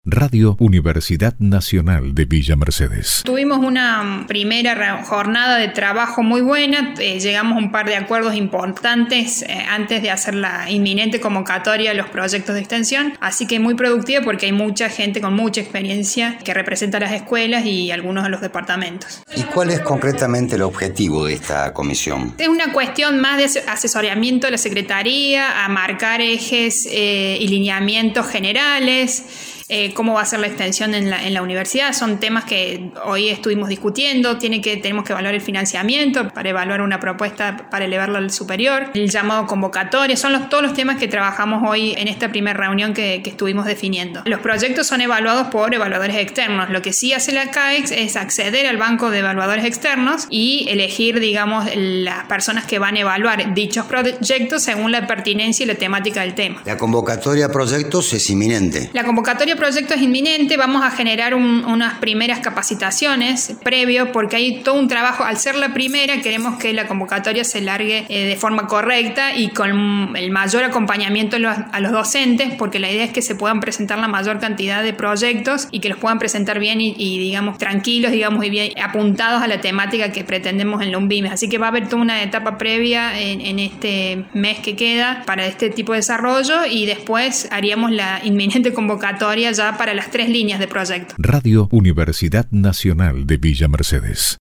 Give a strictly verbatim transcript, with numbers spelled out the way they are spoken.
Radio Universidad Nacional de Villa Mercedes. Tuvimos una primera jornada de trabajo muy buena, eh, llegamos a un par de acuerdos importantes eh, antes de hacer la inminente convocatoria a los proyectos de extensión, así que muy productiva porque hay mucha gente con mucha experiencia que representa a las escuelas y algunos de los departamentos. ¿Y cuál es concretamente el objetivo de esta comisión? Es una cuestión más de asesoramiento de la Secretaría, a marcar ejes eh, y lineamientos generales. Eh, cómo va a ser la extensión en la, en la universidad. Son temas que hoy estuvimos discutiendo. Tiene que, tenemos que evaluar el financiamiento para evaluar una propuesta para elevarlo al superior, el llamado convocatoria. Son los, todos los temas que trabajamos hoy en esta primera reunión que, que estuvimos definiendo. Los proyectos son evaluados por evaluadores externos. Lo que sí hace la C A E X es acceder al banco de evaluadores externos y elegir, digamos, las personas que van a evaluar dichos proyectos según la pertinencia y la temática del tema. La convocatoria a proyectos es inminente. La convocatoria proyecto es inminente, vamos a generar un, unas primeras capacitaciones previo porque hay todo un trabajo. Al ser la primera queremos que la convocatoria se largue eh, de forma correcta y con el mayor acompañamiento a los, a los docentes, porque la idea es que se puedan presentar la mayor cantidad de proyectos y que los puedan presentar bien y, y digamos tranquilos, digamos y bien apuntados a la temática que pretendemos en la UNVIMES. Así que va a haber toda una etapa previa en, en este mes que queda para este tipo de desarrollo y después haríamos la inminente convocatoria ya para las tres líneas de proyecto. Radio Universidad Nacional de Villa Mercedes.